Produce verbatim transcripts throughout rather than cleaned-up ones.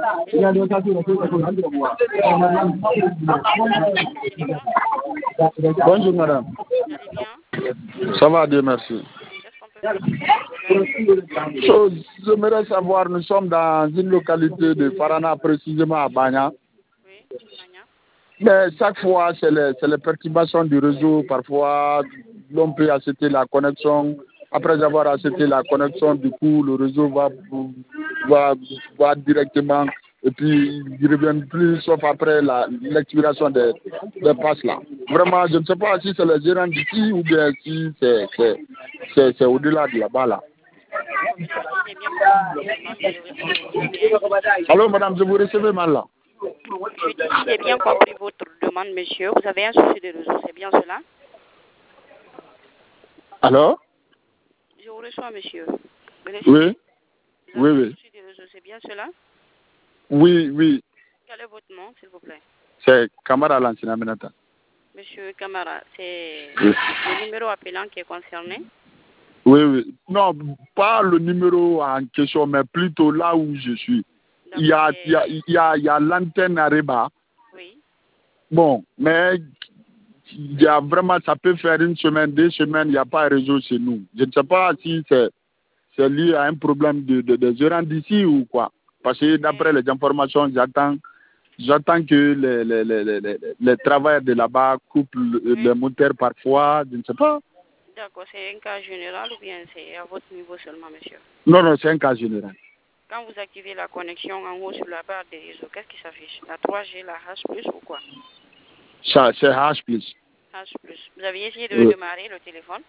Bonjour madame. Vous allez bien? Ça va, Dieu merci. Qu'est-ce qu'on peut faire? So, j'aimerais savoir, nous sommes dans une localité de Farana, précisément à Banya. Oui, Mania. Mais chaque fois, c'est les, c'est les perturbations du réseau. Parfois, l'on peut acheter la connexion. Après avoir acheté la connexion, du coup, le réseau va, va, va directement. Et puis, il ne revient plus, sauf après la- l'expiration des, des passes là. Vraiment, je ne sais pas si c'est les gérants d'ici ou bien si c'est, c'est, c'est, c'est au-delà de là-bas là. D'accord, monsieur, si j'ai bien compris votre demande, je réponds. Vous avez un... Allô, madame, je vous recevais mal là. Je dis, si j'ai bien compris votre demande, monsieur, vous avez un souci de réseau, c'est bien cela? Alors? Je vous reçois, monsieur. Vous Oui, vous avez oui, un oui. souci de réseau, c'est bien cela? Oui, oui. Quel est votre nom, s'il vous plaît? C'est Kamara Lansina Menata. Monsieur Camara, c'est Oui. le numéro appelant qui est concerné? Oui, oui. Non, pas le numéro en question, mais plutôt là où je suis. Il y a, il y a, il y a, il y a l'antenne à Reba. Oui. Bon, mais il y a vraiment, ça peut faire une semaine, deux semaines, il n'y a pas de réseau chez nous. Je ne sais pas si c'est, c'est lié à un problème de, de, de gérants d'ici ou quoi. Parce que d'après les informations, j'attends, j'attends que les, les, les, les, les, les travailleurs de là-bas coupent le- les moteurs parfois, je ne sais pas. D'accord, c'est un cas général ou bien c'est à votre niveau seulement, monsieur? Non, non, c'est un cas général. Quand vous activez la connexion en haut sur la barre des réseaux, qu'est-ce qui s'affiche? La trois G, la H plus ou quoi? Ça, c'est H plus. H plus. Vous avez essayé de Oui. redémarrer le téléphone?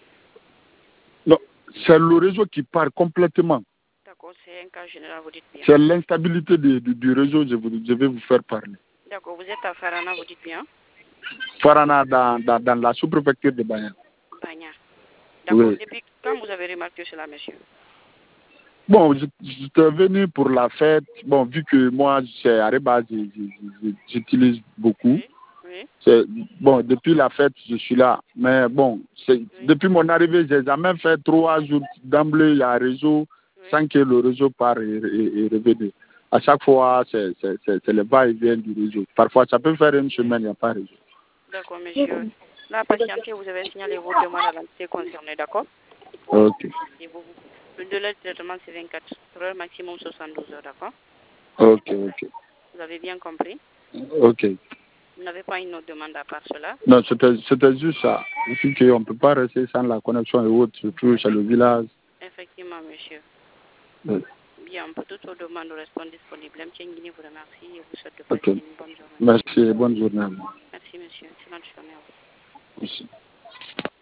Non, c'est le réseau qui part complètement. D'accord, c'est un cas général, vous dites bien. C'est l'instabilité du, du, du réseau, je, vous, je vais vous faire parler. D'accord, vous êtes à Farana, vous dites bien? Farana, dans, dans, dans la sous-préfecture de Banya. Bagna. D'accord, Oui. depuis quand vous avez remarqué cela, monsieur? Bon, je- j'étais venu pour la fête. Bon, vu que moi, c'est à Reba, je- je- je- j'utilise beaucoup. Oui, oui, C'est- Bon, depuis la fête, je suis là. Mais bon, c'est- oui, depuis mon arrivée, j'ai jamais fait trois jours d'emblée, il y a un réseau, oui. sans que le réseau part et, et, et revienne. À chaque fois, c'est c'est- c'est- c'est le va-et-vient du réseau. Parfois, ça peut faire une semaine, il n'y a pas de réseau. D'accord, monsieur. Là, patientez, vous avez signalé vos demandes à l'entité concernée, d'accord? Ok, Et vous, le délai de traitement, c'est vingt-quatre heures, maximum soixante-douze heures, d'accord? ok, ok, Vous avez bien compris? ok. Vous n'avez pas une autre demande à part cela? Non, c'était c'était juste ça. Vu qu'on ne peut pas rester sans la connexion et autres, surtout chez le village. Effectivement, monsieur. Oui. Bien, pour toutes vos demandes, nous restons disponibles. M. Nguini vous remercie et vous souhaite de Ok. passer une bonne journée. Merci et bonne journée à vous. Merci, monsieur. Excellente journée à vous. Merci.